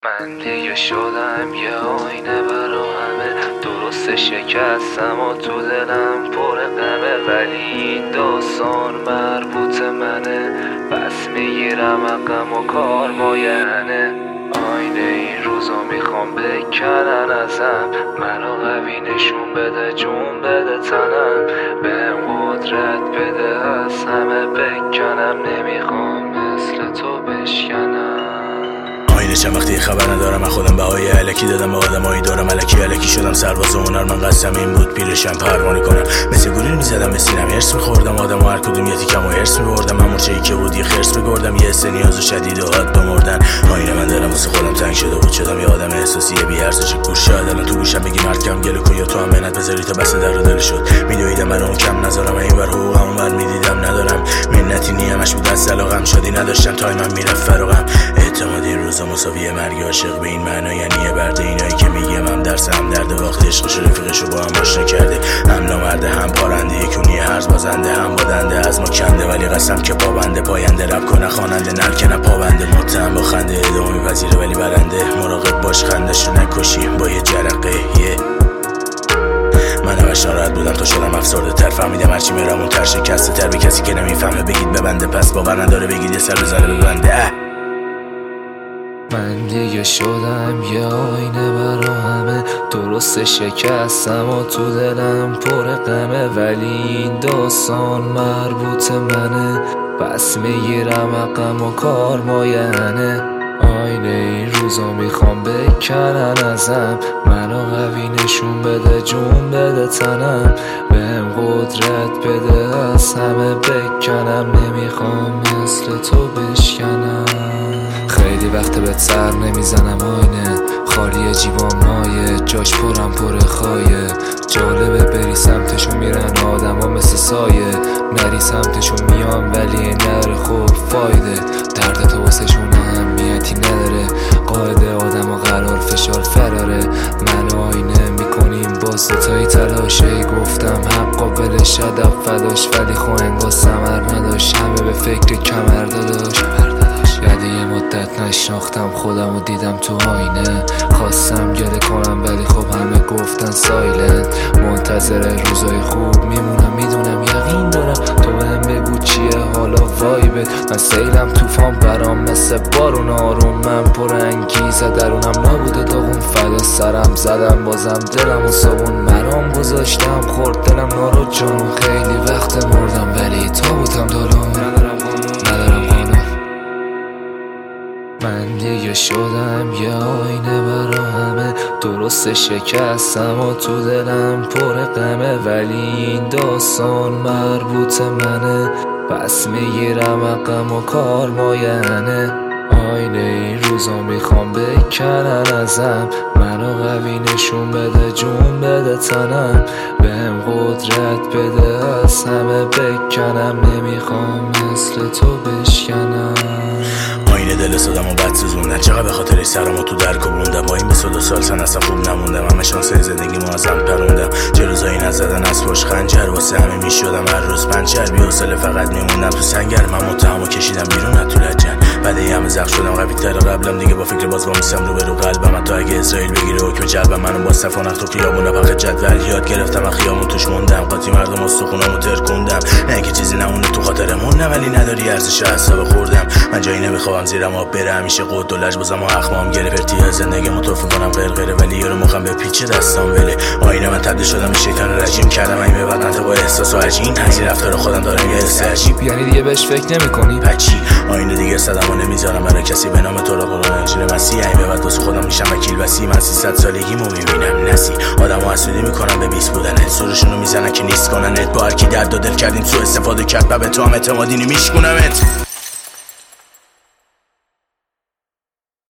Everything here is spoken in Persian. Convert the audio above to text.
من دیگه شدم یه آینه برا همه، درست شکستم و تو دلم پر غمه، ولی این داستان مربوط منه، پس میگیرم غم و کار ماینه. آینه این روزا میخوام بکنن ازم، منو قوی نشون بده، جون بده تنم، بهم قدرت بده از همه بکنم، نمیخوام مثل تو بشکنم. آینه چند وقتی خبر ندارم، من خودم بهای الکی دادم به آدمایی دارم، الکی شدم سرباز هنر، من قسم این بود پیرشم پروانه کنم، مثل گوریل میزدم به سینم، هرس میخوردم آدم و هر کدوم یه تیکم و هرس میبردم، من مرچه‌ای که بود یه خرس بگردم، یه حس نیاز و شدید و حاد بمردن. آینه من دلم واسه خودم تنگ شده بود، شدم یه آدم احساسی بی ارزش کور، شاید الان تو گوشم بگی مرد کم گله کن یا تو هم منت بذاری تا بس در دل شد، میدویدم من اون کم نذارم، اینور حقوقم اونور میدیدم ندارم، منتی نیمش بود از علاقم، شادی نداشتم تایمم میرفت فراغم، اعتماد این روزا مساوی مرگ، عاشق به این معنا یعنی یه برده، اینایی که میگم هم درس هم درد، وقتی عشقش رفیقشو با هم آشنا کرده، هم نامرده هم پارنده، یکونی هرز بازنده هم بادنده، از ما کنده ولی قسم که پابنده، پاینده رب کنه خواننده نرکنه پابنده، متهم با خنده ادامه میپذیره ولی برنده، مراقب باش خندش رو نکشی با یه جرقه من همش ناراحت بودم تا شدم افسرده تر، فهمیدم هرچی میرم اون تر شکسته تر، به کسی که نمیفهمه بگید ببنده، پس باور نداره بگید یه سر بزنه ببنده. من دیگه شدم یه آینه برا همه، درست شکستم و تو دلم پر غمه، ولی این داستان مربوط منه، پس میگیرم غم و کار ماینه. آینه این روزا میخوام بکنن ازم، منو قوی نشون بده، جون بده تنم، بهم قدرت بده از همه بکنم، نمیخوام مثل تو بشکنم. خیلی وقت بهت سر نمیزنم آینه، خالی جیبام مایه، جاش پرم پر خایه، جالبه بری سمتشون میرن آدم ها مثل سایه، نری سمتشون میان ولی نره خوب فایده، درد تو واسه شون اهمیتی نداره، قاعده آدم ها قرار فشار فراره، من آینه میکنیم باز ستایی تلاشه، گفتم حق قابل شدب فداش، ولی خب انگار ثمر نداشت، همه به فکر کمر داداش، یاد یه مدت نشناختم خودم و دیدم تو آینه، خواستم گله کنم ولی خب همه گفتن سایلنت، منتظر روزای خوب میمونم، میدونم یقین دارم تو بهم بگو چیه حالا وایبت، من سیلم طوفان برام مثل بارون آروم، من پر انگیزه درونم نبوده داغون، فدا سرم زدم بازم دلم و صابون مرام گذاشتم، خورد دلم نارو جانون، خیلی وقت مردم ولی تابوتم دالون، من دیگه شدم یه آینه برا همه، درست شکستم و تو دلم پر غمه، ولی این داستان مربوط منه، پس میگیرم غم و کار ماینه. آینه این روزا میخوام بکنن ازم، منو قوی نشون بده، جون بده تنم، بهم قدرت بده از همه بکنم، نمیخوام مثل تو بشکنم. آینه دل سادم و بد سوزوندن، چقدر به خاطرش سرمو تو در کوبوندم، با این 22 سال سن اصلا خوب نموندم، همه شانسای زندگی معظم پروندم، چه روزایی نزدن از پشت خنجر، واسه همه میشدم هر روز پنچر، بی حوصله فقط میموندم تو سنگر، من متهمو کشیدم بیرون از تو لجن، بعد همه زخم شدم قوی تر قبلم، دیگه با فکر باز وامیستم رو به رو قلبم، تا اگه اسرائیل بگیره حکم جلبم، منو با صف و نخت و خیابون پخ جدول یاد گرفتم، از خیابون توش موندم، قاطی مردم استخونامو ترکوندم، نه اینکه چیزی نمونه تو خاطرمون، نه ولی نداری ارزش حساب خوردم، من جایی نمیخوام زیرم آب بره، همیشه قد و لجبازم و اخمام گرفتی از زندگی متوفی کنم غرغره، ولی یارو مخم به پیچ دستام وله، آینه من تبدیل شدم به شیطان رجیم، کردم این به بعد انت با احساس و عجین، از این رفتار خودم دارم یه حس عجیب، یعنی دیگه بهش فکر نمی‌کنی پچی، آینه دیگه صدمو نمیذارم برای کسی به نام تو را قرآن انجیل مسیح، این به بعد واسه خودم میشم وکیل وسی، من 300 سالگیمو میبینم نسی، آدمو حسودی میکنم به 20 بودنت، سرشونو میزنن که نیست کننت، با هر کی درد و دل کردین سوء استفاده کرد، به تو هم اعتمادی نمیشکنمت.